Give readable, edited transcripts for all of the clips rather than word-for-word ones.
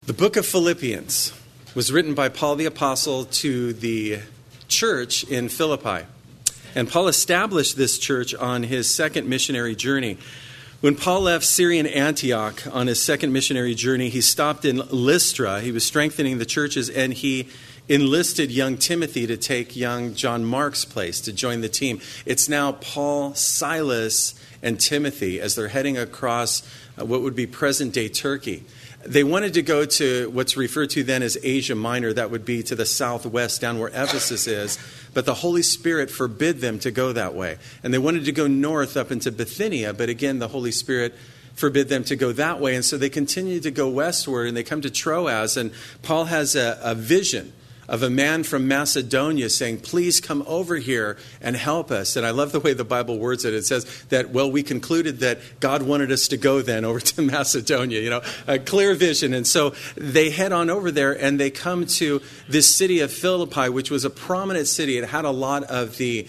The book of Philippians was written by Paul the Apostle to the church in Philippi. And Paul established this church on his second missionary journey. When Paul left Syrian Antioch on his second missionary journey, he stopped in Lystra. He was strengthening the churches, and he enlisted young Timothy to take young John Mark's place, to join the team. It's now Paul, Silas, and Timothy as they're heading across what would be present-day Turkey. They wanted to go to what's referred to then as Asia Minor. That would be to the southwest, down where Ephesus is. But the Holy Spirit forbid them to go that way. And they wanted to go north up into Bithynia. But again, the Holy Spirit forbid them to go that way. And so they continued to go westward, and they come to Troas. And Paul has a vision of a man from Macedonia saying, please come over here and help us. And I love the way the Bible words it. It says that, well, we concluded that God wanted us to go then over to Macedonia, a clear vision. And so they head on over there, and they come to this city of Philippi, which was a prominent city. It had a lot of the,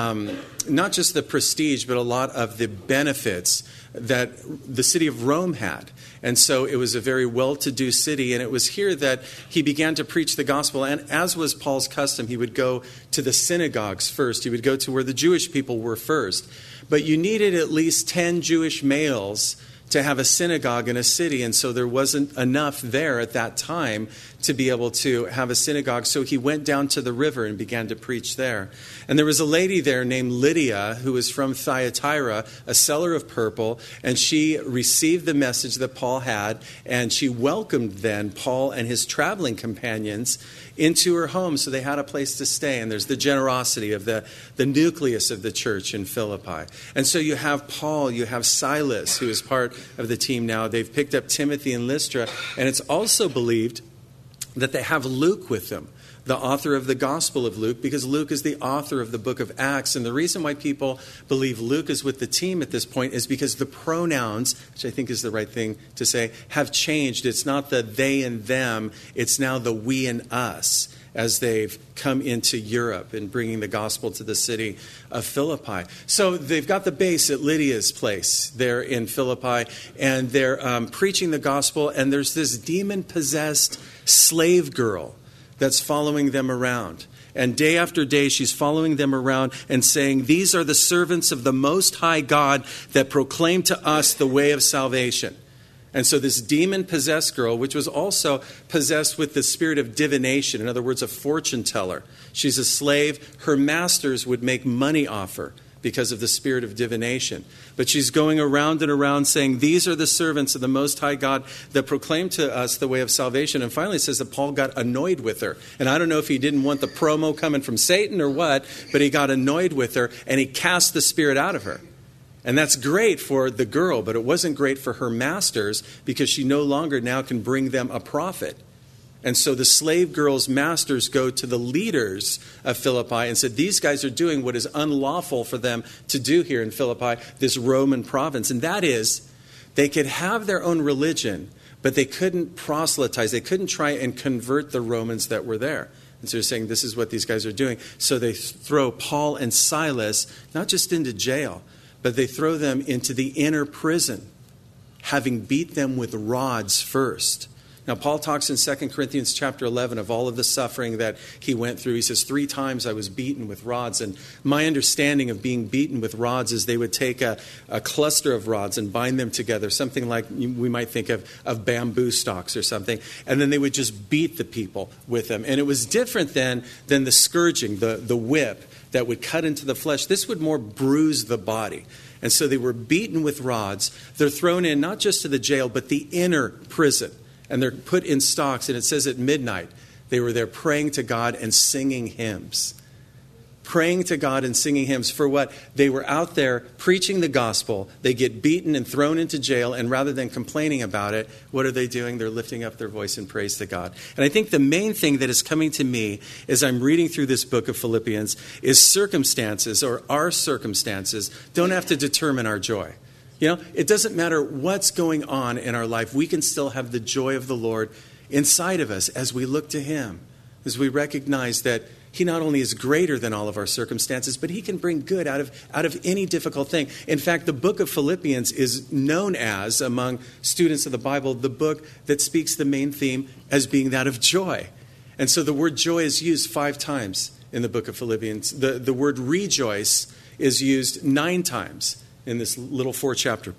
not just the prestige, but a lot of the benefits that the city of Rome had. And so it was a very well-to-do city, and it was here that he began to preach the gospel. And as was Paul's custom, he would go to the synagogues first. He would go to where the Jewish people were first. But you needed at least 10 Jewish males to have a synagogue in a city, and so there wasn't enough there at that time to be able to have a synagogue. So he went down to the river and began to preach there. And there was a lady there named Lydia, who was from Thyatira, a seller of purple, and she received the message that Paul had, and she welcomed then Paul and his traveling companions into her home, so they had a place to stay. And there's the generosity of the nucleus of the church in Philippi. And so you have Paul, you have Silas, who is part of the team now. They've picked up Timothy in Lystra, and it's also believed that they have Luke with them, the author of the Gospel of Luke, because Luke is the author of the book of Acts. And the reason why people believe Luke is with the team at this point is because the pronouns, which I think is the right thing to say, have changed. It's not the they and them, it's now the we and us, as they've come into Europe and bringing the gospel to the city of Philippi. So they've got the base at Lydia's place there in Philippi, and they're preaching the gospel, and there's this demon-possessed slave girl that's following them around. And day after day, she's following them around and saying, these are the servants of the Most High God that proclaim to us the way of salvation. And so this demon-possessed girl, which was also possessed with the spirit of divination, in other words, a fortune teller. She's a slave. Her masters would make money off her because of the spirit of divination. But she's going around and around saying, these are the servants of the Most High God that proclaim to us the way of salvation. And finally it says that Paul got annoyed with her. And I don't know if he didn't want the promo coming from Satan or what, but he got annoyed with her, and he cast the spirit out of her. And that's great for the girl, but it wasn't great for her masters, because she no longer now can bring them a profit. And so the slave girl's masters go to the leaders of Philippi and said, these guys are doing what is unlawful for them to do here in Philippi, this Roman province. And that is, they could have their own religion, but they couldn't proselytize. They couldn't try and convert the Romans that were there. And so they're saying, this is what these guys are doing. So they throw Paul and Silas, not just into jail, but they throw them into the inner prison, having beat them with rods first. Now, Paul talks in 2 Corinthians chapter 11 of all of the suffering that he went through. He says, 3 times I was beaten with rods. And my understanding of being beaten with rods is they would take a cluster of rods and bind them together, something like we might think of bamboo stalks or something. And then they would just beat the people with them. And it was different than the scourging, the whip that would cut into the flesh. This would more bruise the body. And so they were beaten with rods. They're thrown in not just to the jail, but the inner prison. And they're put in stocks, and it says at midnight, they were there praying to God and singing hymns. Praying to God and singing hymns for what? They were out there preaching the gospel. They get beaten and thrown into jail, and rather than complaining about it, what are they doing? They're lifting up their voice in praise to God. And I think the main thing that is coming to me as I'm reading through this book of Philippians is circumstances, or our circumstances, don't have to determine our joy. It doesn't matter what's going on in our life. We can still have the joy of the Lord inside of us as we look to him, as we recognize that He not only is greater than all of our circumstances, but he can bring good out of any difficult thing. In fact, the book of Philippians is known as, among students of the Bible, the book that speaks the main theme as being that of joy. And so the word joy is used 5 times in the book of Philippians. The word rejoice is used 9 times in this little 4-chapter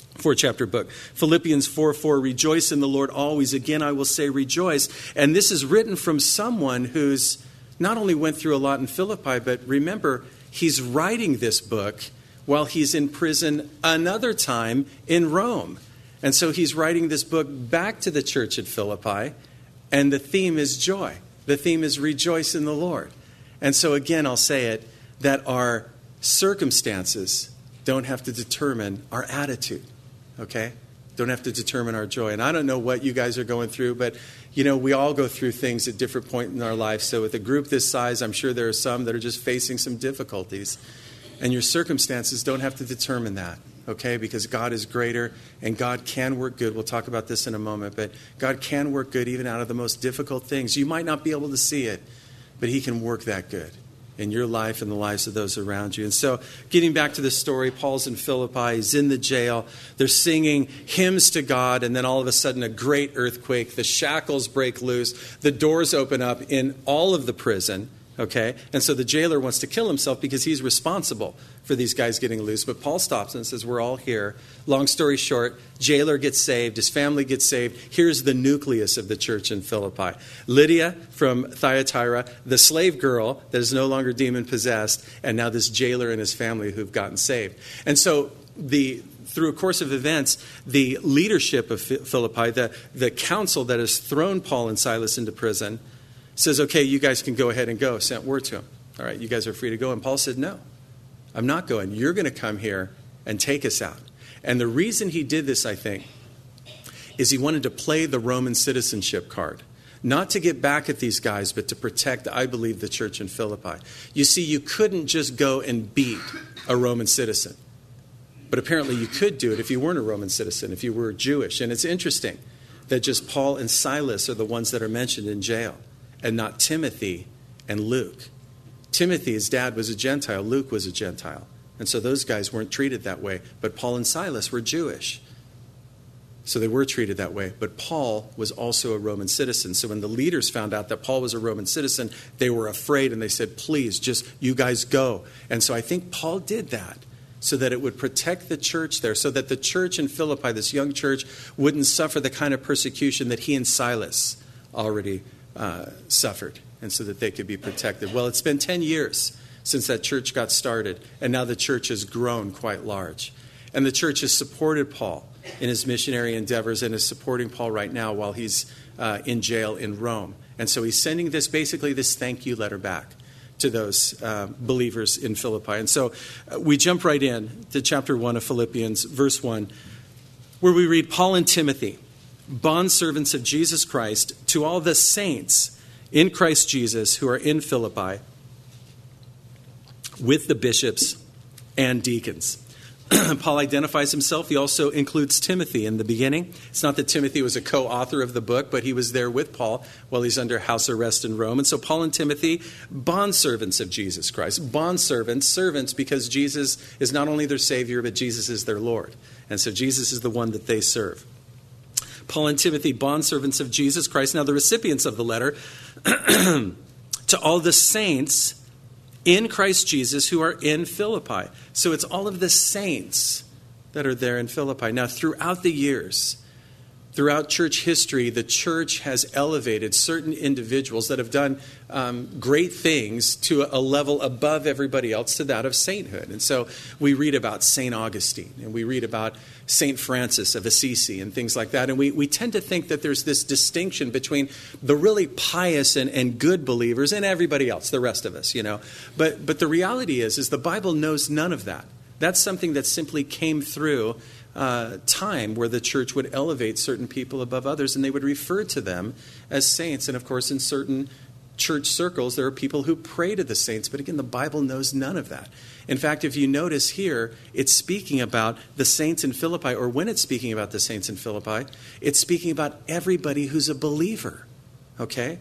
book. Philippians 4:4, rejoice in the Lord always. Again, I will say rejoice. And this is written from someone who's not only went through a lot in Philippi, but remember, he's writing this book while he's in prison another time in Rome. And so he's writing this book back to the church at Philippi, and the theme is joy. The theme is rejoice in the Lord. And so again, I'll say it, that our circumstances don't have to determine our attitude, okay? Don't have to determine our joy. And I don't know what you guys are going through, but, we all go through things at different points in our life. So with a group this size, I'm sure there are some that are just facing some difficulties. And your circumstances don't have to determine that, okay? Because God is greater and God can work good. We'll talk about this in a moment, but God can work good even out of the most difficult things. You might not be able to see it, but he can work that good in your life and the lives of those around you. And so getting back to the story, Paul's in Philippi, he's in the jail, they're singing hymns to God, and then all of a sudden a great earthquake, the shackles break loose, the doors open up in all of the prison, okay? And so the jailer wants to kill himself because he's responsible for these guys getting loose. But Paul stops and says, we're all here. Long story short, jailer gets saved. His family gets saved. Here's the nucleus of the church in Philippi. Lydia from Thyatira, the slave girl that is no longer demon-possessed, and now this jailer and his family who've gotten saved. And so through a course of events, the leadership of Philippi, the council that has thrown Paul and Silas into prison, says, okay, you guys can go ahead and go. Sent word to him. All right, you guys are free to go. And Paul said, no, I'm not going. You're going to come here and take us out. And the reason he did this, I think, is he wanted to play the Roman citizenship card. Not to get back at these guys, but to protect, I believe, the church in Philippi. You see, you couldn't just go and beat a Roman citizen. But apparently you could do it if you weren't a Roman citizen, if you were Jewish. And it's interesting that just Paul and Silas are the ones that are mentioned in jail, and not Timothy and Luke. Timothy, his dad, was a Gentile. Luke was a Gentile. And so those guys weren't treated that way. But Paul and Silas were Jewish. So they were treated that way. But Paul was also a Roman citizen. So when the leaders found out that Paul was a Roman citizen, they were afraid and they said, please, just you guys go. And so I think Paul did that so that it would protect the church there, so that the church in Philippi, this young church, wouldn't suffer the kind of persecution that he and Silas already suffered, and so that they could be protected. Well, it's been 10 years since that church got started, and now the church has grown quite large. And the church has supported Paul in his missionary endeavors and is supporting Paul right now while he's in jail in Rome. And so he's sending this thank you letter back to those believers in Philippi. And so we jump right in to chapter 1 of Philippians, verse 1, where we read, Paul and Timothy, bondservants of Jesus Christ, to all the saints in Christ Jesus who are in Philippi, with the bishops and deacons. Paul identifies himself. He also includes Timothy in the beginning. It's not that Timothy was a co-author of the book, but he was there with Paul while he's under house arrest in Rome. And so Paul and Timothy, bondservants of Jesus Christ. Bondservants, servants, because Jesus is not only their Savior, but Jesus is their Lord. And so Jesus is the one that they serve. Paul and Timothy, bondservants of Jesus Christ. Now the recipients of the letter, to all the saints in Christ Jesus who are in Philippi. So it's all of the saints that are there in Philippi. Now throughout the years, throughout church history, the church has elevated certain individuals that have done great things to a level above everybody else, to that of sainthood. And so we read about St. Augustine, and we read about St. Francis of Assisi and things like that. And we tend to think that there's this distinction between the really pious and good believers and everybody else, the rest of us, But the reality is the Bible knows none of that. That's something that simply came through time where the church would elevate certain people above others, and they would refer to them as saints. And of course, in certain church circles, there are people who pray to the saints. But again, the Bible knows none of that. In fact, if you notice here, it's speaking about the saints in Philippi, or when it's speaking about the saints in Philippi, it's speaking about everybody who's a believer. Okay?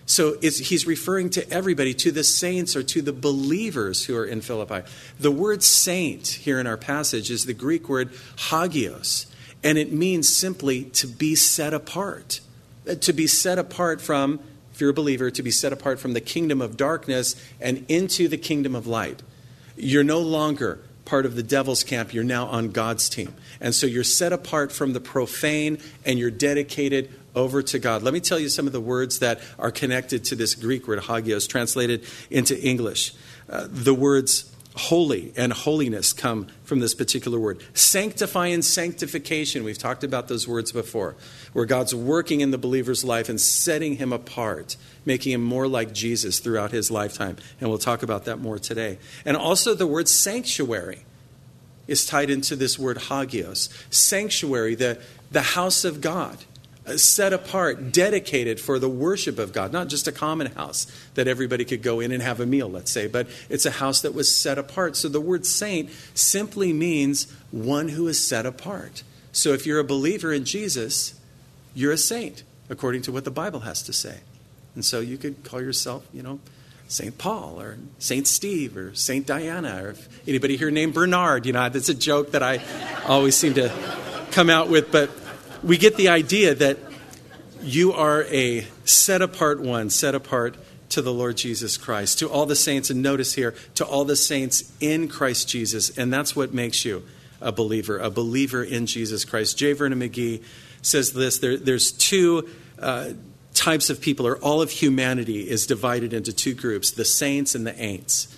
So he's referring to everybody, to the saints or to the believers who are in Philippi. The word saint here in our passage is the Greek word hagios, and it means simply to be set apart. To be set apart from, if you're a believer, to be set apart from the kingdom of darkness and into the kingdom of light. You're no longer part of the devil's camp. You're now on God's team. And so you're set apart from the profane and you're dedicated over to God. Let me tell you some of the words that are connected to this Greek word hagios, translated into English. The words holy and holiness come from this particular word. Sanctify and sanctification. We've talked about those words before, where God's working in the believer's life and setting him apart, making him more like Jesus throughout his lifetime. And we'll talk about that more today. And also the word sanctuary is tied into this word hagios. Sanctuary, the house of God. Set apart, dedicated for the worship of God. Not just a common house that everybody could go in and have a meal, let's say, but it's a house that was set apart. So the word saint simply means one who is set apart. So if you're a believer in Jesus, you're a saint, according to what the Bible has to say. And so you could call yourself, St. Paul or St. Steve or St. Diana, or if anybody here named Bernard. That's a joke that I always seem to come out with, but we get the idea that you are a set-apart one, set apart to the Lord Jesus Christ, to all the saints, and notice here, to all the saints in Christ Jesus, and that's what makes you a believer in Jesus Christ. J. Vernon McGee says this, there's two types of people, or all of humanity is divided into two groups, the saints and the ain'ts.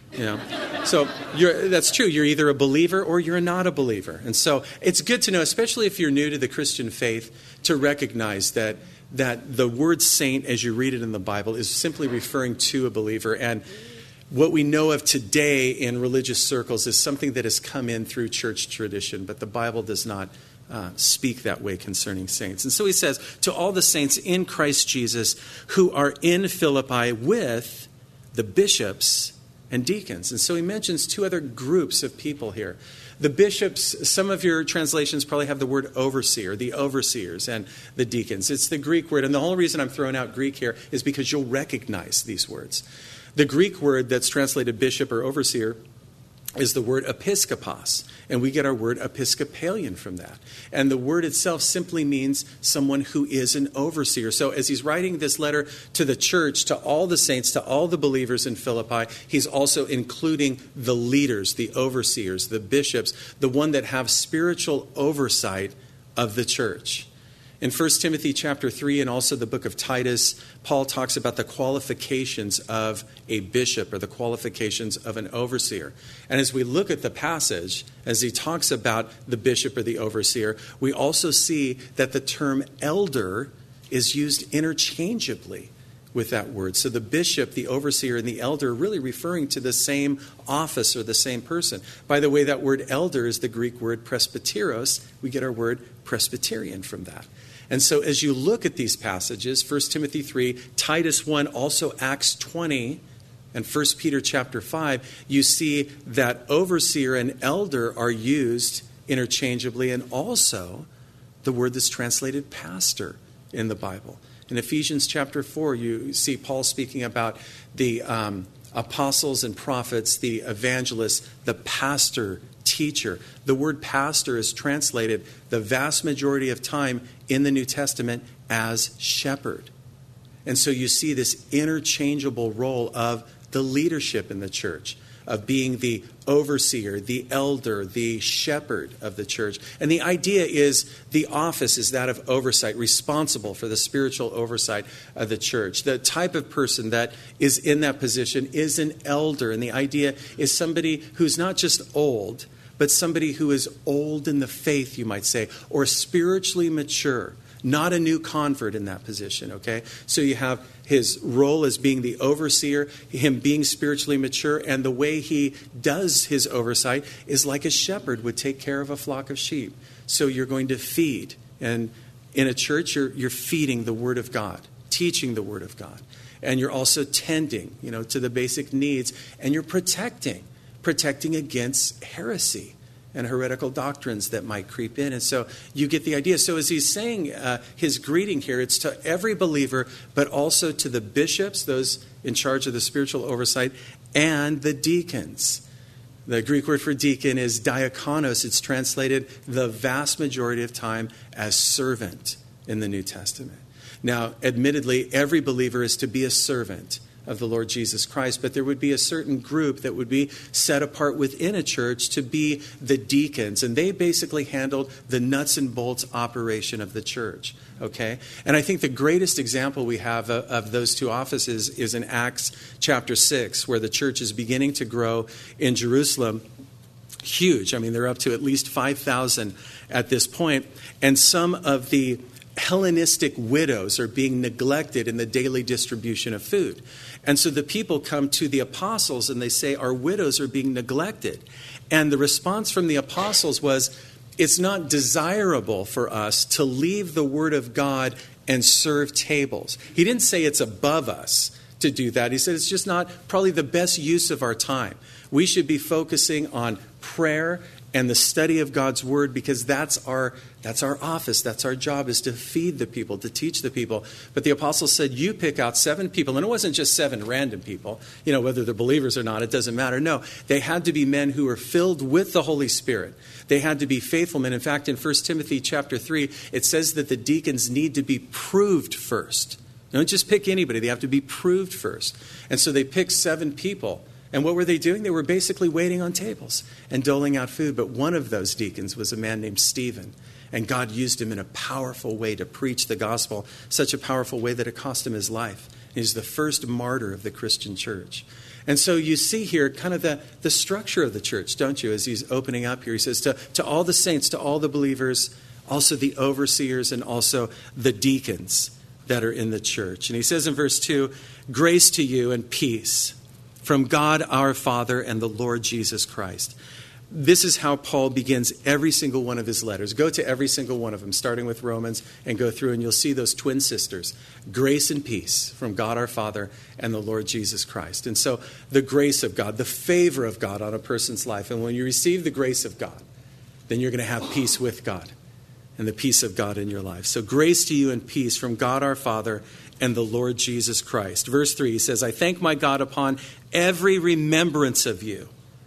So that's true. You're either a believer or you're not a believer. And so it's good to know, especially if you're new to the Christian faith, to recognize that the word saint, as you read it in the Bible, is simply referring to a believer. And what we know of today in religious circles is something that has come in through church tradition, but the Bible does not speak that way concerning saints. And so he says, to all the saints in Christ Jesus who are in Philippi with the bishops and deacons. And so he mentions two other groups of people here. The bishops, some of your translations probably have the word overseer, the overseers and the deacons. It's the Greek word, and the whole reason I'm throwing out Greek here is because you'll recognize these words. The Greek word that's translated bishop or overseer is the word episkopos, and we get our word Episcopalian from that. And the word itself simply means someone who is an overseer. So as he's writing this letter to the church, to all the saints, to all the believers in Philippi, he's also including the leaders, the overseers, the bishops, the one that have spiritual oversight of the church. In 1 Timothy chapter 3 and also the book of Titus, Paul talks about the qualifications of a bishop or the qualifications of an overseer. And as we look at the passage, as he talks about the bishop or the overseer, we also see that the term elder is used interchangeably with that word. So the bishop, the overseer, and the elder are really referring to the same office or the same person. By the way, that word elder is the Greek word presbyteros. We get our word Presbyterian from that. And so as you look at these passages, 1 Timothy 3, Titus 1, also Acts 20, and 1 Peter chapter 5, you see that overseer and elder are used interchangeably, and also the word that's translated pastor in the Bible. In Ephesians chapter 4, you see Paul speaking about the apostles and prophets, the evangelists, the pastor, teacher. The word pastor is translated the vast majority of time in the New Testament as shepherd. And so you see this interchangeable role of the leadership in the church, of being the overseer, the elder, the shepherd of the church. And the idea is the office is that of oversight, responsible for the spiritual oversight of the church. The type of person that is in that position is an elder. And the idea is somebody who's not just old, but somebody who is old in the faith, you might say, or spiritually mature. Not a new convert in that position, okay? So you have his role as being the overseer, him being spiritually mature, and the way he does his oversight is like a shepherd would take care of a flock of sheep. So you're going to feed. And in a church, you're feeding the Word of God, teaching the Word of God. And you're also tending, to the basic needs. And you're protecting against heresy and heretical doctrines that might creep in. And so you get the idea. So as he's saying his greeting here, it's to every believer, but also to the bishops, those in charge of the spiritual oversight, and the deacons. The Greek word for deacon is diakonos. It's translated the vast majority of time as servant in the New Testament. Now, admittedly, every believer is to be a servant of the Lord Jesus Christ, but there would be a certain group that would be set apart within a church to be the deacons, and they basically handled the nuts and bolts operation of the church. Okay? And I think the greatest example we have of those two offices is in Acts chapter 6, where the church is beginning to grow in Jerusalem. Huge. I mean, they're up to at least 5,000 at this point, and some of the Hellenistic widows are being neglected in the daily distribution of food. And so the people come to the apostles and they say, our widows are being neglected. And the response from the apostles was, it's not desirable for us to leave the word of God and serve tables. He didn't say it's above us to do that. He said it's just not probably the best use of our time. We should be focusing on prayer and the study of God's word, because that's our office, that's our job, is to feed the people, to teach the people. But the apostles said, you pick out 7 people. And it wasn't just 7 random people, whether they're believers or not, it doesn't matter. No, they had to be men who were filled with the Holy Spirit. They had to be faithful men. In fact, in 1 Timothy chapter 3, it says that the deacons need to be proved first. Don't just pick anybody. They have to be proved first. And so they picked 7 people. And what were they doing? They were basically waiting on tables and doling out food. But one of those deacons was a man named Stephen. And God used him in a powerful way to preach the gospel, such a powerful way that it cost him his life. He's the first martyr of the Christian church. And so you see here kind of the structure of the church, don't you? As he's opening up here, he says to all the saints, to all the believers, also the overseers and also the deacons that are in the church. And he says in verse 2, grace to you and peace from God our Father and the Lord Jesus Christ. This is how Paul begins every single one of his letters. Go to every single one of them, starting with Romans, and go through, and you'll see those twin sisters. Grace and peace from God our Father and the Lord Jesus Christ. And so the grace of God, the favor of God on a person's life. And when you receive the grace of God, then you're going to have peace with God and the peace of God in your life. So grace to you and peace from God our Father and the Lord Jesus Christ. Verse 3, he says, I thank my God upon every remembrance of you,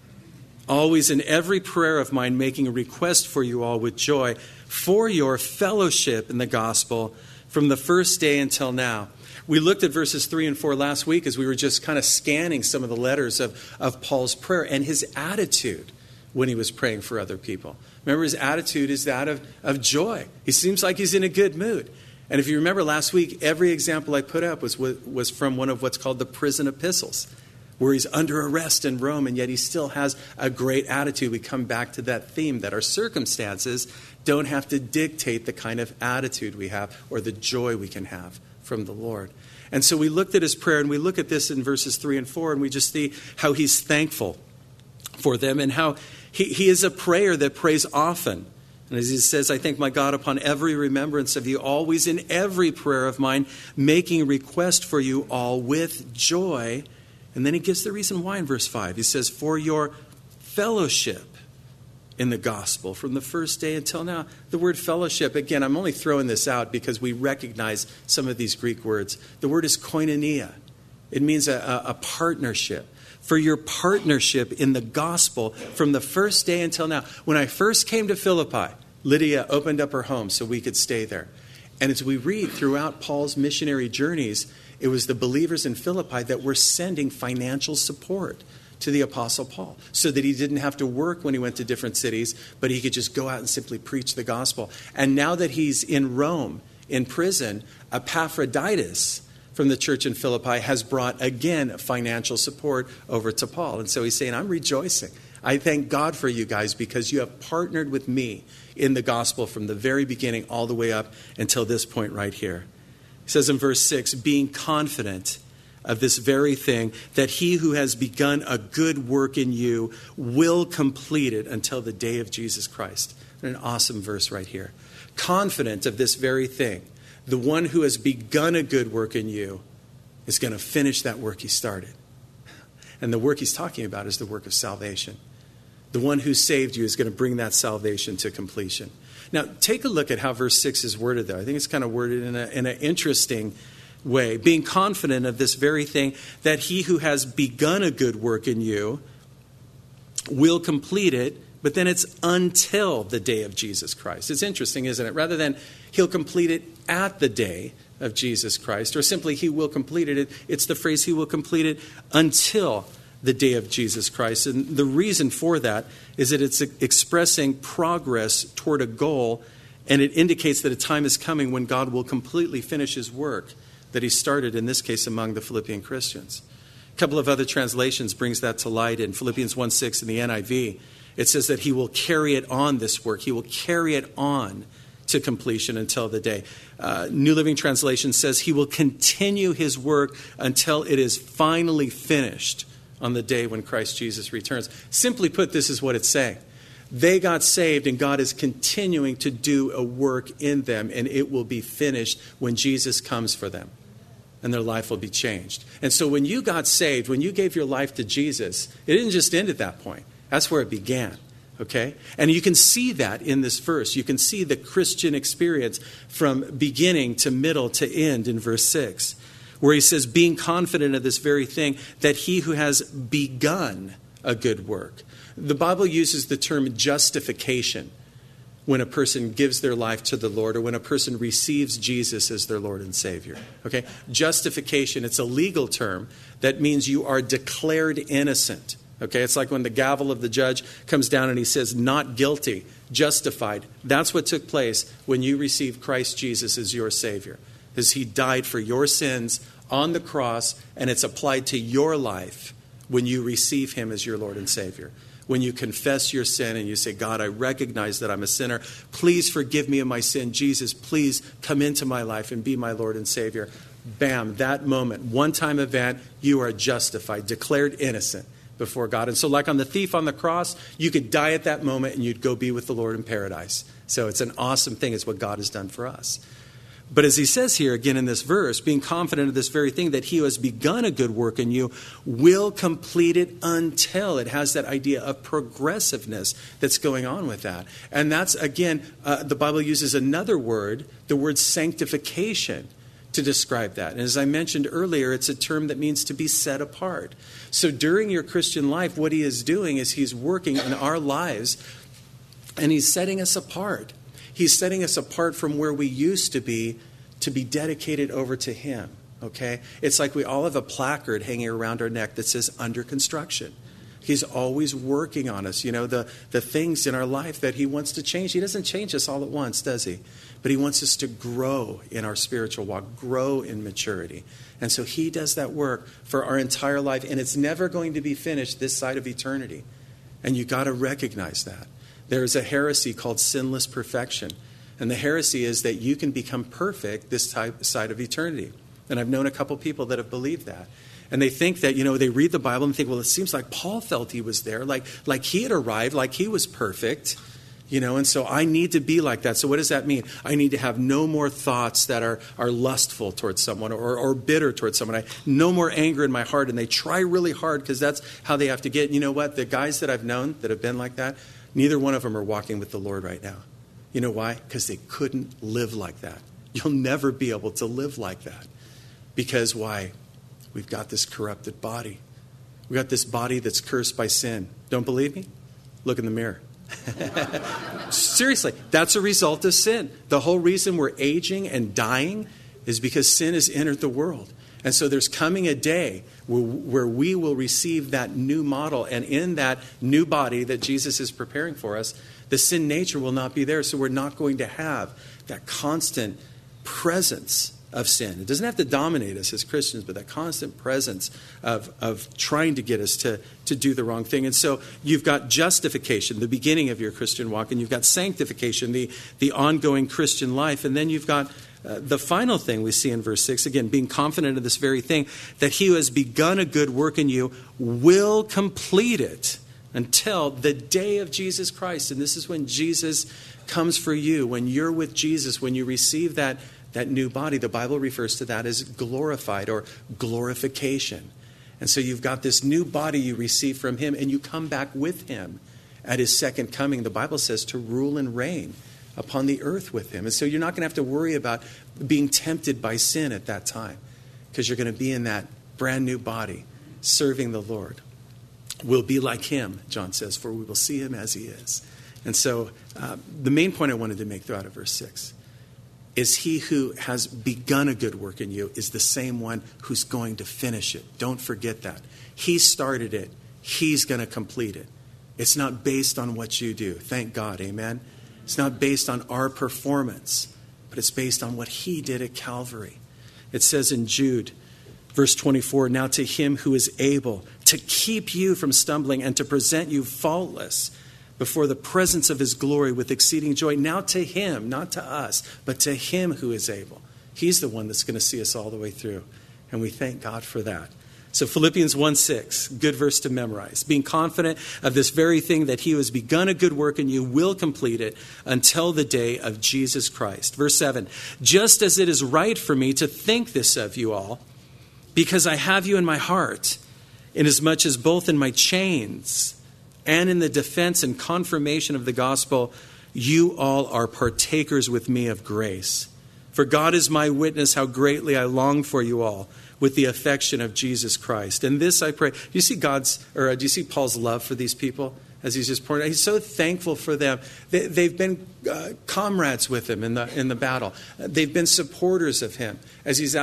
always in every prayer of mine, making a request for you all with joy for your fellowship in the gospel from the first day until now. We looked at verses 3 and 4 last week as we were just kind of scanning some of the letters of Paul's prayer and his attitude when he was praying for other people. Remember, his attitude is that of joy. He seems like he's in a good mood. And if you remember last week, every example I put up was from one of what's called the prison epistles, where he's under arrest in Rome, and yet he still has a great attitude. We come back to that theme that our circumstances don't have to dictate the kind of attitude we have or the joy we can have from the Lord. And so we looked at his prayer, and we look at this in verses 3 and 4, and we just see how he's thankful for them and how he is a prayer that prays often. And as he says, I thank my God upon every remembrance of you, always in every prayer of mine, making request for you all with joy. And then he gives the reason why in verse 5. He says, for your fellowship in the gospel from the first day until now. The word fellowship, again, I'm only throwing this out because we recognize some of these Greek words. The word is koinonia. It means a partnership. For your partnership in the gospel from the first day until now. When I first came to Philippi, Lydia opened up her home so we could stay there. And as we read throughout Paul's missionary journeys, it was the believers in Philippi that were sending financial support to the Apostle Paul so that he didn't have to work when he went to different cities, but he could just go out and simply preach the gospel. And now that he's in Rome, in prison, Epaphroditus from the church in Philippi has brought, again, financial support over to Paul. And so he's saying, I'm rejoicing. I thank God for you guys because you have partnered with me in the gospel from the very beginning all the way up until this point right here. He says in verse 6, being confident of this very thing, that he who has begun a good work in you will complete it until the day of Jesus Christ. An awesome verse right here. Confident of this very thing. The one who has begun a good work in you is going to finish that work he started. And the work he's talking about is the work of salvation. The one who saved you is going to bring that salvation to completion. Now, take a look at how verse 6 is worded there. I think it's kind of worded in an interesting way. Being confident of this very thing, that he who has begun a good work in you will complete it, but then it's until the day of Jesus Christ. It's interesting, isn't it? Rather than he'll complete it at the day of Jesus Christ, or simply he will complete it, it's the phrase he will complete it until the day of Jesus Christ. And the reason for that is that it's expressing progress toward a goal, and it indicates that a time is coming when God will completely finish his work that he started, in this case, among the Philippian Christians. A couple of other translations brings that to light. In Philippians 1:6 in the NIV, it says that he will carry it on, this work. He will carry it on to completion until the day. New Living Translation says he will continue his work until it is finally finished on the day when Christ Jesus returns. Simply put, this is what it's saying. They got saved, and God is continuing to do a work in them, and it will be finished when Jesus comes for them, and their life will be changed. And so when you got saved, when you gave your life to Jesus, it didn't just end at that point. That's where it began. Okay? And you can see that in this verse. You can see the Christian experience from beginning to middle to end in verse 6, where he says, being confident of this very thing, that he who has begun a good work. The Bible uses the term justification when a person gives their life to the Lord, or when a person receives Jesus as their Lord and Savior. Okay? Justification, it's a legal term that means you are declared innocent. Okay, it's like when the gavel of the judge comes down and he says, not guilty, justified. That's what took place when you received Christ Jesus as your Savior. As he died for your sins on the cross, and it's applied to your life when you receive him as your Lord and Savior. When you confess your sin and you say, God, I recognize that I'm a sinner. Please forgive me of my sin. Jesus, please come into my life and be my Lord and Savior. Bam, that moment, one-time event, you are justified, declared innocent before God. And so like on the thief on the cross, you could die at that moment and you'd go be with the Lord in paradise. So it's an awesome thing. It's what God has done for us. But as he says here again in this verse, being confident of this very thing, that he who has begun a good work in you will complete it until. It has that idea of progressiveness that's going on with that. And that's, again, the Bible uses another word, the word sanctification, to describe that. And as I mentioned earlier, it's a term that means to be set apart. So during your Christian life, what he is doing is he's working in our lives, and he's setting us apart. He's setting us apart from where we used to be dedicated over to him. Okay? It's like we all have a placard hanging around our neck that says under construction. He's always working on us, the things in our life that he wants to change. He doesn't change us all at once, does he? But he wants us to grow in our spiritual walk, grow in maturity. And so he does that work for our entire life, and it's never going to be finished this side of eternity. And you got to recognize that. There is a heresy called sinless perfection. And the heresy is that you can become perfect this side of eternity. And I've known a couple people that have believed that. And they think that, they read the Bible and think, well, it seems like Paul felt he was there, like he had arrived, like he was perfect, and so I need to be like that. So what does that mean? I need to have no more thoughts that are lustful towards someone or bitter towards someone. No more anger in my heart. And they try really hard because that's how they have to get. You know what? The guys that I've known that have been like that, neither one of them are walking with the Lord right now. You know why? Because they couldn't live like that. You'll never be able to live like that. Because why? We've got this corrupted body. We've got this body that's cursed by sin. Don't believe me? Look in the mirror. Seriously, that's a result of sin. The whole reason we're aging and dying is because sin has entered the world. And so there's coming a day where we will receive that new model. And in that new body that Jesus is preparing for us, the sin nature will not be there. So we're not going to have that constant presence of sin. It doesn't have to dominate us as Christians, but that constant presence of trying to get us to do the wrong thing. And so you've got justification, the beginning of your Christian walk, and you've got sanctification, the ongoing Christian life, and then you've got the final thing we see in verse 6, again, being confident of this very thing, that he who has begun a good work in you will complete it until the day of Jesus Christ. And this is when Jesus comes for you, when you're with Jesus, when you receive that new body. The Bible refers to that as glorified or glorification. And so you've got this new body you receive from him, and you come back with him at his second coming, the Bible says, to rule and reign upon the earth with him. And so you're not going to have to worry about being tempted by sin at that time, because you're going to be in that brand new body serving the Lord. We'll be like him, John says, for we will see him as he is. And so the main point I wanted to make throughout of verse 6 is he who has begun a good work in you is the same one who's going to finish it. Don't forget that. He started it. He's going to complete it. It's not based on what you do. Thank God, amen? It's not based on our performance, but it's based on what he did at Calvary. It says in Jude, verse 24, now to him who is able to keep you from stumbling and to present you faultless before the presence of his glory with exceeding joy. Now to him, not to us, but to him who is able. He's the one that's going to see us all the way through. And we thank God for that. So Philippians 1:6, good verse to memorize. Being confident of this very thing, that he who has begun a good work in you will complete it until the day of Jesus Christ. Verse 7, just as it is right for me to think this of you all, because I have you in my heart, inasmuch as both in my chains and in the defense and confirmation of the gospel, you all are partakers with me of grace. For God is my witness how greatly I long for you all with the affection of Jesus Christ. And this I pray. Do you see Paul's love for these people as he's just pouring out? He's so thankful for them. They've been comrades with him in the battle. They've been supporters of him as he's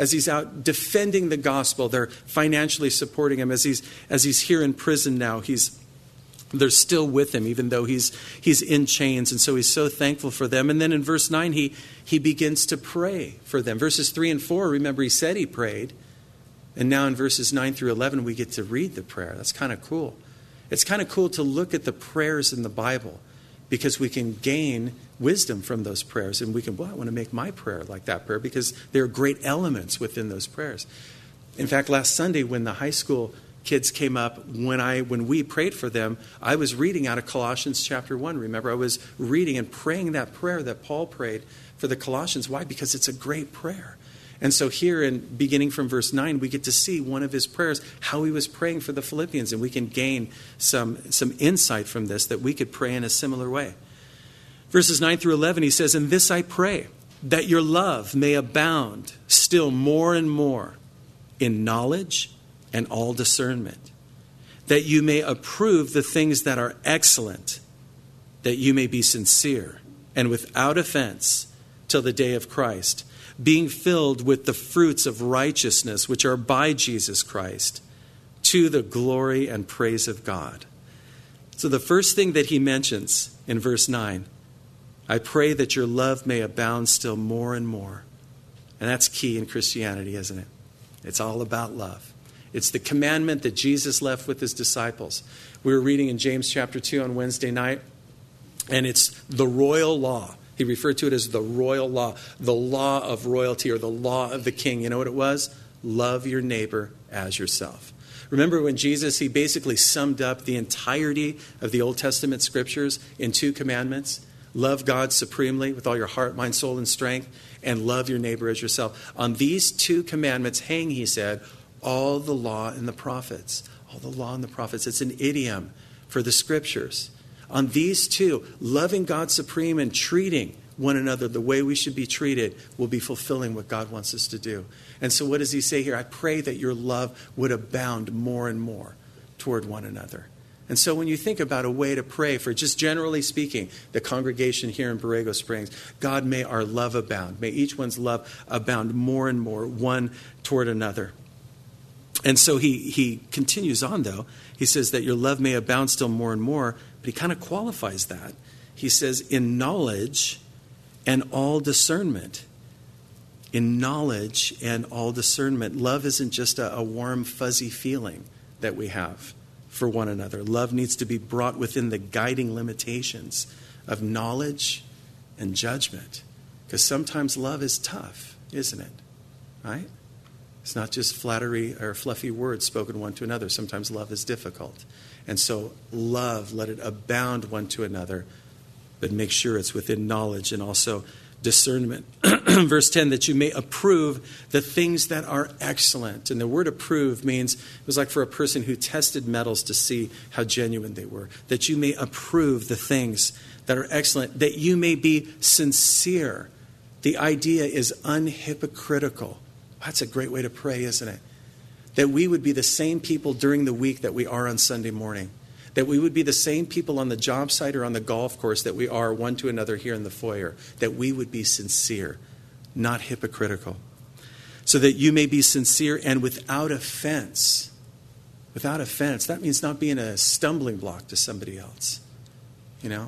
out defending the gospel. They're financially supporting him as he's here in prison now. They're still with him, even though he's in chains. And so he's so thankful for them. And then in verse 9, he begins to pray for them. Verses 3 and 4, remember, he said he prayed. And now in verses 9 through 11, we get to read the prayer. That's kind of cool. It's kind of cool to look at the prayers in the Bible, because we can gain wisdom from those prayers. And we can, I want to make my prayer like that prayer, because there are great elements within those prayers. In fact, last Sunday when the high school kids came up, when we prayed for them, I was reading out of Colossians chapter 1. Remember, I was reading and praying that prayer that Paul prayed for the Colossians. Why? Because it's a great prayer. And so here, beginning from verse 9, we get to see one of his prayers, how he was praying for the Philippians, and we can gain some insight from this that we could pray in a similar way. Verses 9 through 11, he says, "And this I pray, that your love may abound still more and more in knowledge and all discernment, that you may approve the things that are excellent, that you may be sincere and without offense till the day of Christ, being filled with the fruits of righteousness which are by Jesus Christ, to the glory and praise of God." So the first thing that he mentions in verse 9, I pray that your love may abound still more and more. And that's key in Christianity, isn't it? It's all about love. It's the commandment that Jesus left with his disciples. We were reading in James chapter 2 on Wednesday night, and it's the royal law. He referred to it as the royal law, the law of royalty, or the law of the king. You know what it was? Love your neighbor as yourself. Remember when Jesus, he basically summed up the entirety of the Old Testament scriptures in 2 commandments? Love God supremely with all your heart, mind, soul, and strength, and love your neighbor as yourself. On these 2 commandments hang, he said, all the law and the prophets. All the law and the prophets. It's an idiom for the scriptures. On these 2, loving God supreme and treating one another the way we should be treated will be fulfilling what God wants us to do. And so what does he say here? I pray that your love would abound more and more toward one another. And so when you think about a way to pray for, just generally speaking, the congregation here in Borrego Springs, God, may our love abound. May each one's love abound more and more, one toward another. And so he continues on, though. He says that your love may abound still more and more, but he kind of qualifies that. He says, in knowledge and all discernment. In knowledge and all discernment. Love isn't just a warm, fuzzy feeling that we have for one another. Love needs to be brought within the guiding limitations of knowledge and judgment. Because sometimes love is tough, isn't it? Right? It's not just flattery or fluffy words spoken one to another. Sometimes love is difficult. And so love, let it abound one to another, but make sure it's within knowledge and also discernment. Verse 10, that you may approve the things that are excellent. And the word approve means, it was like for a person who tested metals to see how genuine they were. That you may approve the things that are excellent, that you may be sincere. The idea is unhypocritical. That's a great way to pray, isn't it? That we would be the same people during the week that we are on Sunday morning. That we would be the same people on the job site or on the golf course that we are one to another here in the foyer. That we would be sincere, not hypocritical. So that you may be sincere and without offense. Without offense. That means not being a stumbling block to somebody else. You know?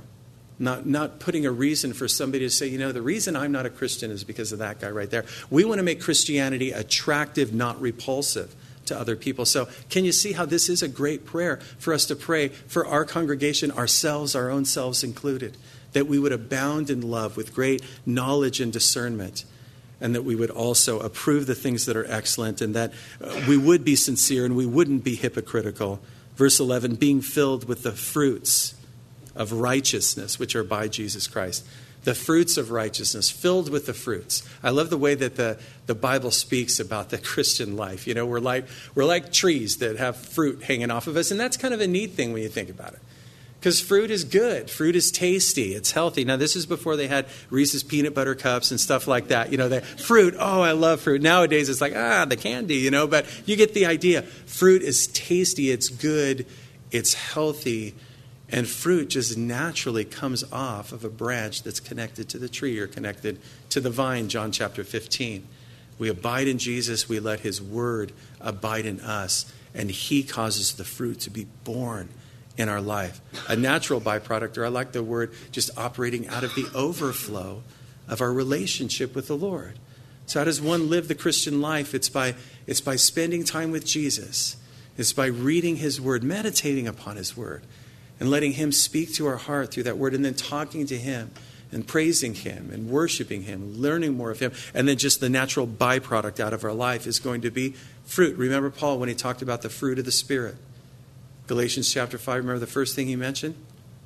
Not putting a reason for somebody to say, you know, the reason I'm not a Christian is because of that guy right there. We want to make Christianity attractive, not repulsive to other people. So can you see how this is a great prayer for us to pray for our congregation, ourselves, our own selves included, that we would abound in love with great knowledge and discernment, and that we would also approve the things that are excellent, and that we would be sincere and we wouldn't be hypocritical. Verse 11, being filled with the fruits of righteousness, which are by Jesus Christ. The fruits of righteousness, filled with the fruits. I love the way that the Bible speaks about the Christian life. You know, we're like trees that have fruit hanging off of us, and that's kind of a neat thing when you think about it. Because fruit is good. Fruit is tasty. It's healthy. Now, this is before they had Reese's peanut butter cups and stuff like that. You know, the fruit, oh, I love fruit. Nowadays, it's like, the candy, you know, but you get the idea. Fruit is tasty. It's good. It's healthy. And fruit just naturally comes off of a branch that's connected to the tree or connected to the vine, John chapter 15. We abide in Jesus. We let his word abide in us. And he causes the fruit to be born in our life. A natural byproduct, or I like the word, just operating out of the overflow of our relationship with the Lord. So how does one live the Christian life? It's by spending time with Jesus. It's by reading his word, meditating upon his word, and letting him speak to our heart through that word, and then talking to him and praising him and worshiping him, learning more of him. And then just the natural byproduct out of our life is going to be fruit. Remember Paul when he talked about the fruit of the Spirit? Galatians chapter 5, remember the first thing he mentioned?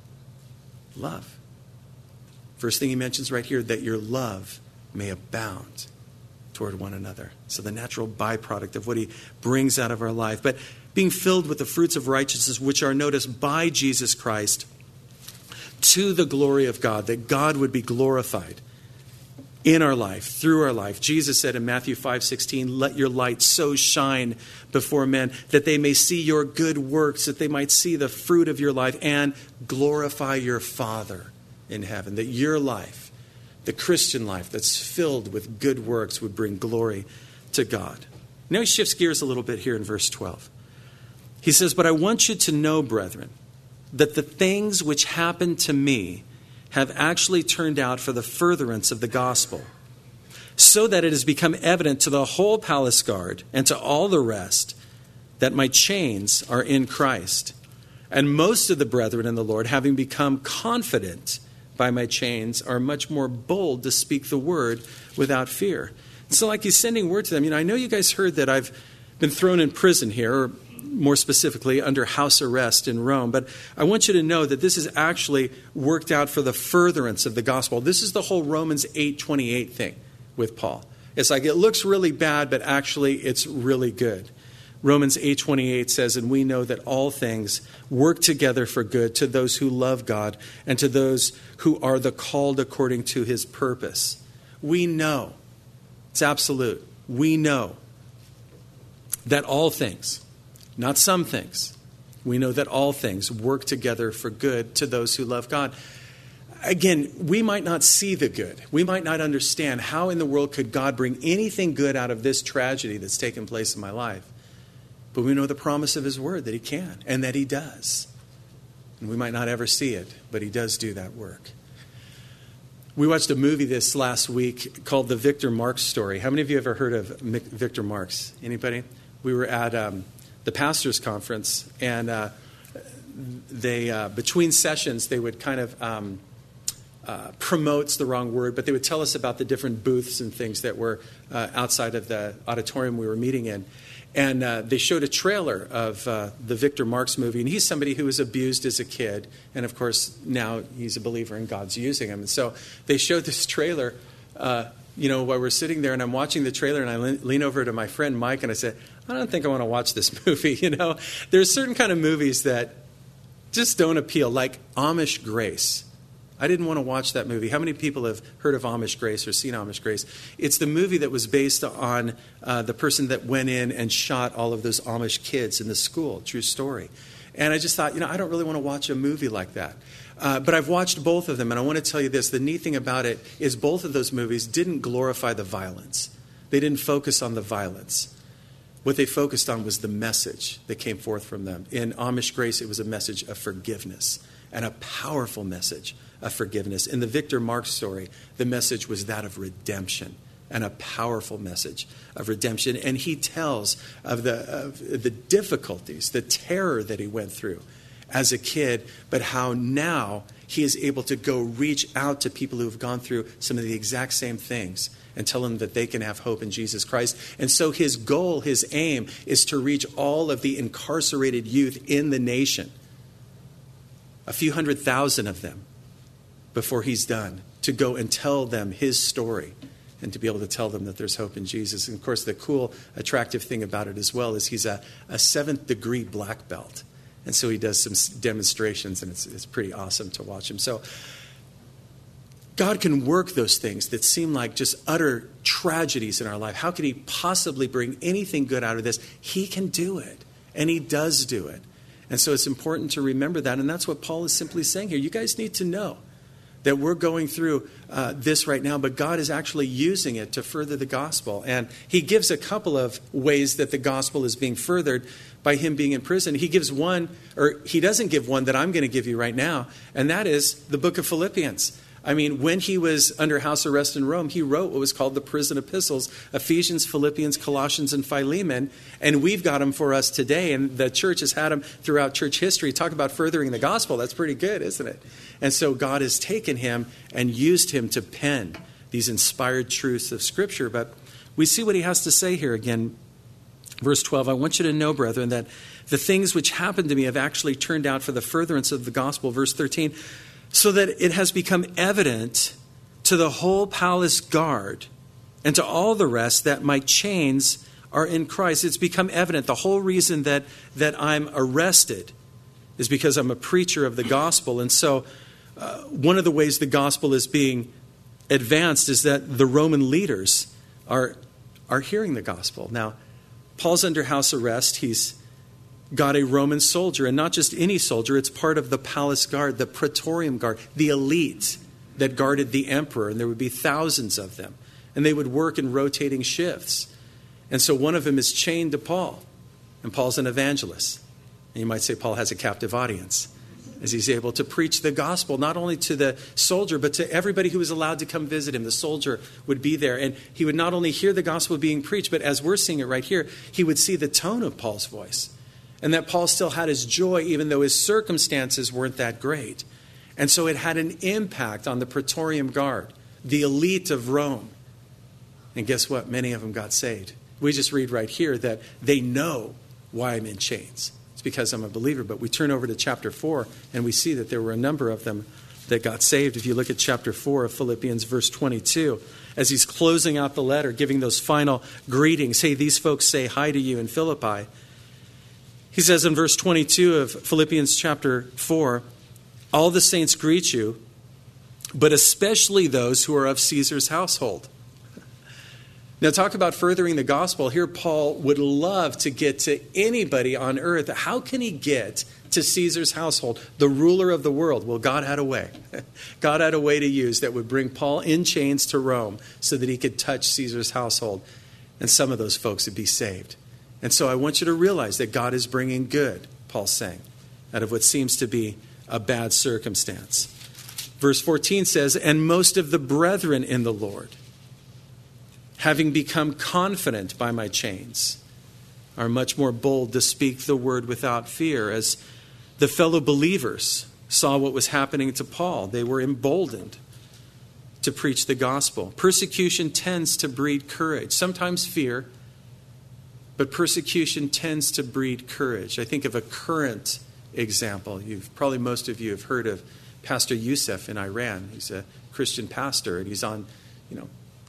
Love. First thing he mentions right here, that your love may abound toward one another. So the natural byproduct of what he brings out of our life. But being filled with the fruits of righteousness, which are noticed by Jesus Christ, to the glory of God, that God would be glorified in our life, through our life. Jesus said in Matthew 5:16, let your light so shine before men that they may see your good works, that they might see the fruit of your life and glorify your Father in heaven. That your life, the Christian life that's filled with good works, would bring glory to God. Now he shifts gears a little bit here in verse 12. He says, but I want you to know, brethren, that the things which happened to me have actually turned out for the furtherance of the gospel, so that it has become evident to the whole palace guard and to all the rest that my chains are in Christ. And most of the brethren in the Lord, having become confident by my chains, are much more bold to speak the word without fear. So like he's sending word to them, I know you guys heard that I've been thrown in prison here, or more specifically under house arrest in Rome. But I want you to know that this is actually worked out for the furtherance of the gospel. This is the whole Romans 8:28 thing with Paul. It's like it looks really bad, but actually it's really good. Romans 8:28 says, and we know that all things work together for good to those who love God and to those who are the called according to his purpose. We know, it's absolute, we know that all things, not some things, we know that all things work together for good to those who love God. Again, we might not see the good. We might not understand how in the world could God bring anything good out of this tragedy that's taken place in my life. But we know the promise of his word that he can and that he does. And we might not ever see it, but he does do that work. We watched a movie this last week called The Victor Marx Story. How many of you ever heard of Victor Marx? Anybody? We were at the pastor's conference, and they between sessions they would kind of promote's the wrong word, but they would tell us about the different booths and things that were outside of the auditorium we were meeting in. And they showed a trailer of the Victor Marx movie. And he's somebody who was abused as a kid. And, of course, now he's a believer and God's using him. And so they showed this trailer while we're sitting there and I'm watching the trailer, and I lean over to my friend Mike and I said, I don't think I want to watch this movie. There's certain kind of movies that just don't appeal, like Amish Grace. I didn't want to watch that movie. How many people have heard of Amish Grace or seen Amish Grace? It's the movie that was based on the person that went in and shot all of those Amish kids in the school. True story. And I just thought, I don't really want to watch a movie like that. But I've watched both of them, and I want to tell you this. The neat thing about it is both of those movies didn't glorify the violence. They didn't focus on the violence. What they focused on was the message that came forth from them. In Amish Grace, it was a message of forgiveness, and a powerful message of forgiveness. In the Victor Marx story, the message was that of redemption, and a powerful message of redemption. And he tells of the difficulties, the terror that he went through as a kid, but how now he is able to go reach out to people who have gone through some of the exact same things and tell them that they can have hope in Jesus Christ. And so his goal, his aim, is to reach all of the incarcerated youth in the nation, a few 100,000 of them, before he's done, to go and tell them his story and to be able to tell them that there's hope in Jesus. And of course, the cool, attractive thing about it as well is he's a 7th degree black belt. And so he does some demonstrations, and it's pretty awesome to watch him. So God can work those things that seem like just utter tragedies in our life. How could he possibly bring anything good out of this? He can do it, and he does do it. And so it's important to remember that, and that's what Paul is simply saying here. You guys need to know that we're going through this right now, but God is actually using it to further the gospel. And he gives a couple of ways that the gospel is being furthered by him being in prison. He gives one, or he doesn't give one that I'm going to give you right now, and that is the book of Philippians. I mean, when he was under house arrest in Rome, he wrote what was called the prison epistles, Ephesians, Philippians, Colossians, and Philemon. And we've got them for us today. And the church has had them throughout church history. Talk about furthering the gospel. That's pretty good, isn't it? And so God has taken him and used him to pen these inspired truths of Scripture. But we see what he has to say here again. Verse 12, I want you to know, brethren, that the things which happened to me have actually turned out for the furtherance of the gospel. Verse 13, so that it has become evident to the whole palace guard and to all the rest that my chains are in Christ. It's become evident. The whole reason that I'm arrested is because I'm a preacher of the gospel. And so one of the ways the gospel is being advanced is that the Roman leaders are hearing the gospel. Now, Paul's under house arrest. He's got a Roman soldier, and not just any soldier. It's part of the palace guard, the Praetorium Guard, the elite that guarded the emperor, and there would be thousands of them. And they would work in rotating shifts. And so one of them is chained to Paul, and Paul's an evangelist. And you might say Paul has a captive audience as he's able to preach the gospel, not only to the soldier, but to everybody who was allowed to come visit him. The soldier would be there, and he would not only hear the gospel being preached, but as we're seeing it right here, he would see the tone of Paul's voice. And that Paul still had his joy, even though his circumstances weren't that great. And so it had an impact on the Praetorium Guard, the elite of Rome. And guess what? Many of them got saved. We just read right here that they know why I'm in chains. It's because I'm a believer. But we turn over to chapter 4, and we see that there were a number of them that got saved. If you look at chapter 4 of Philippians, verse 22, as he's closing out the letter, giving those final greetings, hey, these folks say hi to you in Philippi. He says in verse 22 of Philippians chapter 4, all the saints greet you, but especially those who are of Caesar's household. Now talk about furthering the gospel. Here Paul would love to get to anybody on earth. How can he get to Caesar's household, the ruler of the world? Well, God had a way. God had a way to use that would bring Paul in chains to Rome so that he could touch Caesar's household. And some of those folks would be saved. And so I want you to realize that God is bringing good, Paul's saying, out of what seems to be a bad circumstance. Verse 14 says, and most of the brethren in the Lord, having become confident by my chains, are much more bold to speak the word without fear. As the fellow believers saw what was happening to Paul, they were emboldened to preach the gospel. Persecution tends to breed courage, sometimes fear, but persecution tends to breed courage. I think of a current example. Probably most of you have heard of Pastor Youssef in Iran. He's a Christian pastor, and he's on,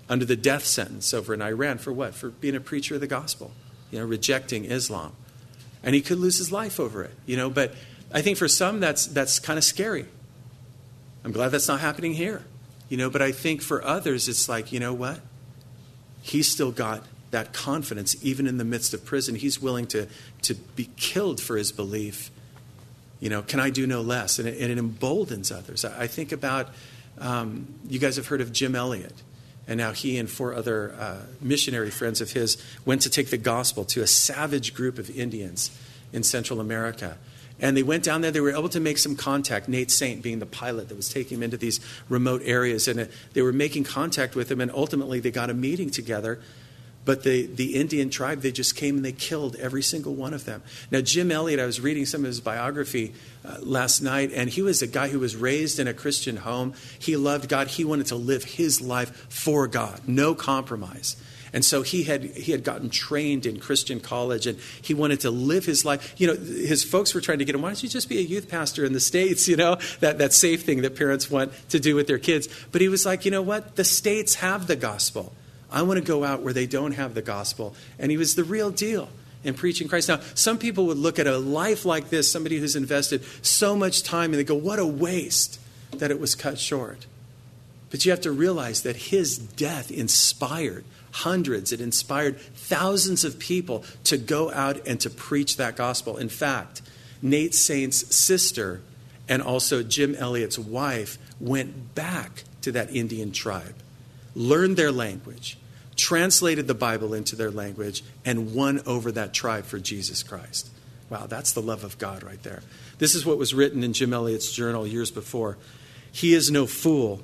under the death sentence over in Iran for what? For being a preacher of the gospel, rejecting Islam. And he could lose his life over it, but I think for some that's kind of scary. I'm glad that's not happening here, but I think for others it's like, you know what? He's still got that confidence even in the midst of prison. He's willing to be killed for his belief. Can I do no less? And it emboldens others. I think about, you guys have heard of Jim Elliot. And now he and 4 other missionary friends of his went to take the gospel to a savage group of Indians in Central America. And they went down there. They were able to make some contact. Nate Saint being the pilot that was taking him into these remote areas. And they were making contact with him. And ultimately they got a meeting together. But the Indian tribe, they just came and they killed every single one of them. Now, Jim Elliot, I was reading some of his biography last night, and he was a guy who was raised in a Christian home. He loved God. He wanted to live his life for God, no compromise. And so he had gotten trained in Christian college, and he wanted to live his life. His folks were trying to get him, why don't you just be a youth pastor in the States, that safe thing that parents want to do with their kids. But he was like, you know what? The States have the gospel. I want to go out where they don't have the gospel. And he was the real deal in preaching Christ. Now, some people would look at a life like this, somebody who's invested so much time, and they go, what a waste that it was cut short. But you have to realize that his death inspired hundreds. It inspired thousands of people to go out and to preach that gospel. In fact, Nate Saint's sister and also Jim Elliot's wife went back to that Indian tribe, learned their language, translated the Bible into their language, and won over that tribe for Jesus Christ. Wow, that's the love of God right there. This is what was written in Jim Elliot's journal years before. He is no fool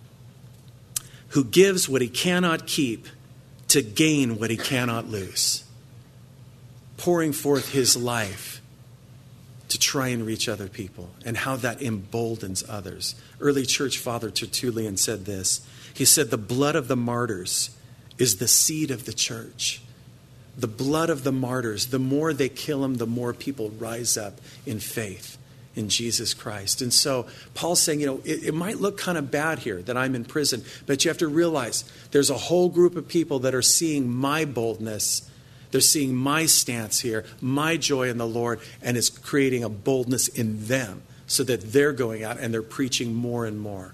who gives what he cannot keep to gain what he cannot lose, pouring forth his life to try and reach other people, and how that emboldens others. Early church father Tertullian said this. He said, the blood of the martyrs is the seed of the church. The blood of the martyrs, the more they kill them, the more people rise up in faith in Jesus Christ. And so Paul's saying, it might look kind of bad here that I'm in prison, but you have to realize there's a whole group of people that are seeing my boldness. They're seeing my stance here, my joy in the Lord, and it's creating a boldness in them so that they're going out and they're preaching more and more.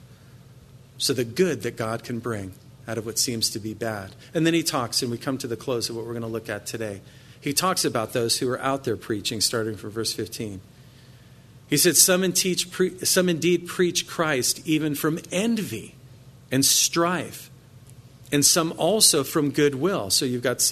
So the good that God can bring out of what seems to be bad. And then he talks, and we come to the close of what we're going to look at today. He talks about those who are out there preaching, starting from verse 15. He said, some indeed preach Christ even from envy and strife, and some also from goodwill. So you've got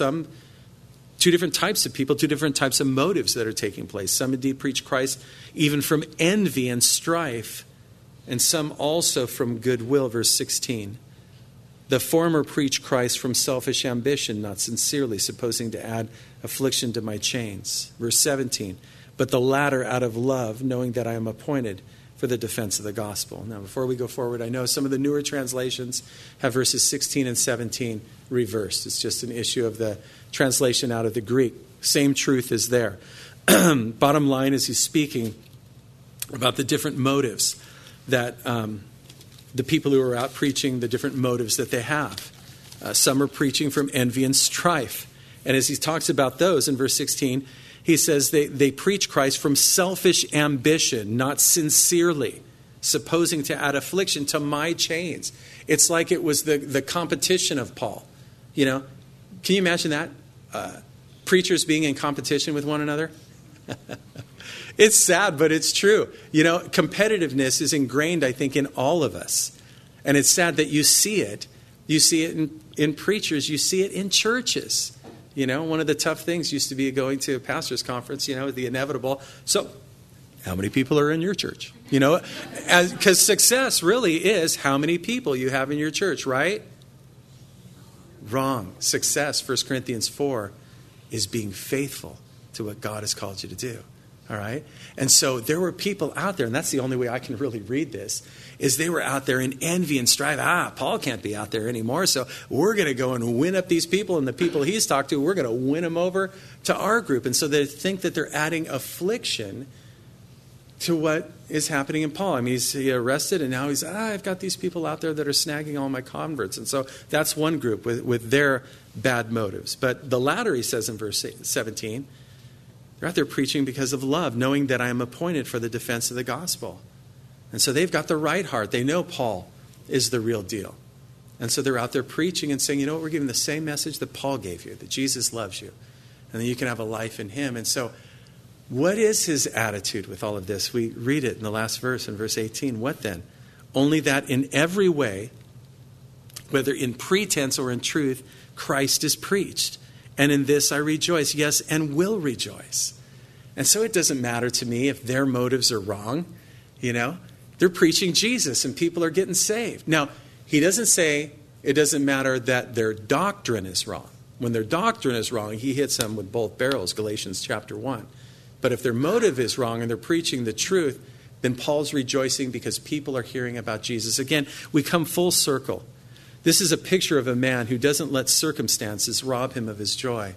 two different types of people, two different types of motives that are taking place. Some indeed preach Christ even from envy and strife, and some also from goodwill. Verse 16. The former preach Christ from selfish ambition, not sincerely, supposing to add affliction to my chains. Verse 17. But the latter out of love, knowing that I am appointed for the defense of the gospel. Now, before we go forward, I know some of the newer translations have verses 16 and 17 reversed. It's just an issue of the translation out of the Greek. Same truth is there. Bottom line is he's speaking about the different motives that the people who are out preaching, the different motives that they have. Some are preaching from envy and strife. And as he talks about those in verse 16, he says they preach Christ from selfish ambition, not sincerely, supposing to add affliction to my chains. It's like it was the competition of Paul. Can you imagine that? Preachers being in competition with one another? It's sad, but it's true. Competitiveness is ingrained, I think, in all of us. And it's sad that you see it. You see it in preachers. You see it in churches. One of the tough things used to be going to a pastor's conference, the inevitable. So, how many people are in your church? Because success really is how many people you have in your church, right? Wrong. Success, 1 Corinthians 4, is being faithful to what God has called you to do. All right? And so there were people out there, and that's the only way I can really read this, is they were out there in envy and strife. Paul can't be out there anymore, so we're going to go and win up these people, and the people he's talked to, we're going to win them over to our group. And so they think that they're adding affliction to what is happening in Paul. I mean, he's arrested, and now he's, I've got these people out there that are snagging all my converts. And so that's one group with their bad motives. But the latter, he says in verse 17, they're out there preaching because of love, knowing that I am appointed for the defense of the gospel. And so they've got the right heart. They know Paul is the real deal. And so they're out there preaching and saying, you know what, we're giving the same message that Paul gave you, that Jesus loves you, and that you can have a life in him. And so what is his attitude with all of this? We read it in the last verse, in verse 18. What then? Only that in every way, whether in pretense or in truth, Christ is preached. And in this I rejoice, yes, and will rejoice. And so it doesn't matter to me if their motives are wrong. You know, they're preaching Jesus and people are getting saved. Now, he doesn't say it doesn't matter that their doctrine is wrong. When their doctrine is wrong, he hits them with both barrels, Galatians chapter 1. But if their motive is wrong and they're preaching the truth, then Paul's rejoicing because people are hearing about Jesus. Again, we come full circle. This is a picture of a man who doesn't let circumstances rob him of his joy.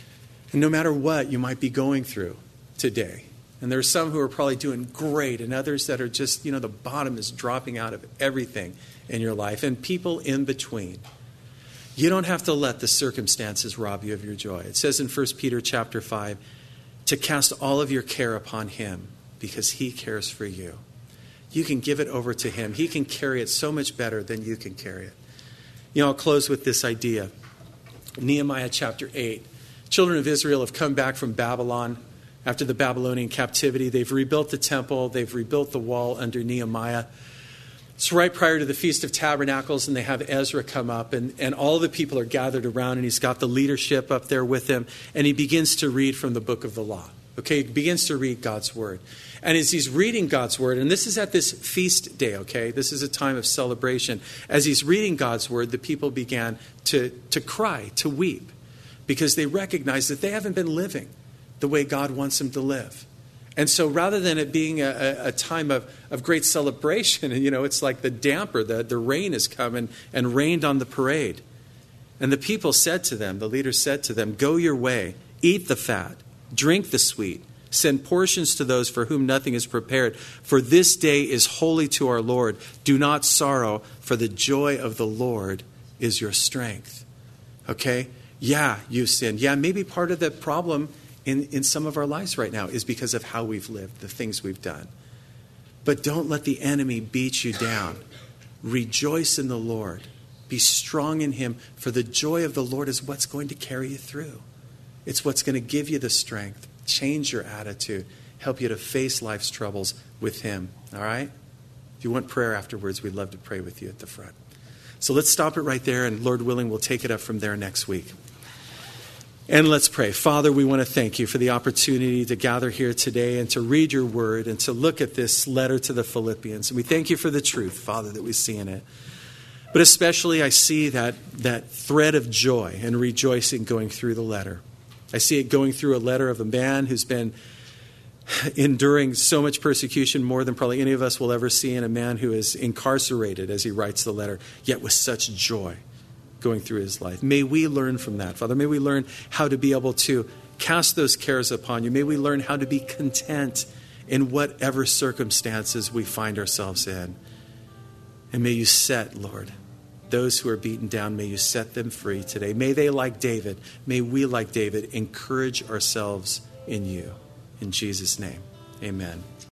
And no matter what you might be going through today, and there are some who are probably doing great and others that are just, the bottom is dropping out of everything in your life, and people in between. You don't have to let the circumstances rob you of your joy. It says in 1 Peter chapter 5, to cast all of your care upon him because he cares for you. You can give it over to him. He can carry it so much better than you can carry it. I'll close with this idea. Nehemiah chapter 8. Children of Israel have come back from Babylon after the Babylonian captivity. They've rebuilt the temple. They've rebuilt the wall under Nehemiah. It's right prior to the Feast of Tabernacles, and they have Ezra come up, and all the people are gathered around, and he's got the leadership up there with him, and he begins to read from the book of the law. Okay, he begins to read God's word. And as he's reading God's word, and this is at this feast day, okay? This is a time of celebration. As he's reading God's word, the people began to cry, to weep, because they recognize that they haven't been living the way God wants them to live. And so rather than it being a time of great celebration, it's like the damper, the rain has come and rained on the parade. And the people said to them, the leaders said to them, go your way, eat the fat, drink the sweet, send portions to those for whom nothing is prepared. For this day is holy to our Lord. Do not sorrow, for the joy of the Lord is your strength. Okay? Yeah, you've sinned. Yeah, maybe part of the problem in some of our lives right now is because of how we've lived, the things we've done. But don't let the enemy beat you down. Rejoice in the Lord. Be strong in him, for the joy of the Lord is what's going to carry you through. It's what's going to give you the strength, change your attitude, help you to face life's troubles with him. All right? If you want prayer afterwards, we'd love to pray with you at the front. So let's stop it right there, and Lord willing, we'll take it up from there next week. And let's pray. Father, we want to thank you for the opportunity to gather here today and to read your word and to look at this letter to the Philippians. And we thank you for the truth, Father, that we see in it. But especially I see that thread of joy and rejoicing going through the letter. I see it going through a letter of a man who's been enduring so much persecution, more than probably any of us will ever see, in a man who is incarcerated as he writes the letter, yet with such joy going through his life. May we learn from that, Father. May we learn how to be able to cast those cares upon you. May we learn how to be content in whatever circumstances we find ourselves in. And may you set, Lord, those who are beaten down, may you set them free today. May they, like David, may we, like David, encourage ourselves in you. In Jesus' name, amen.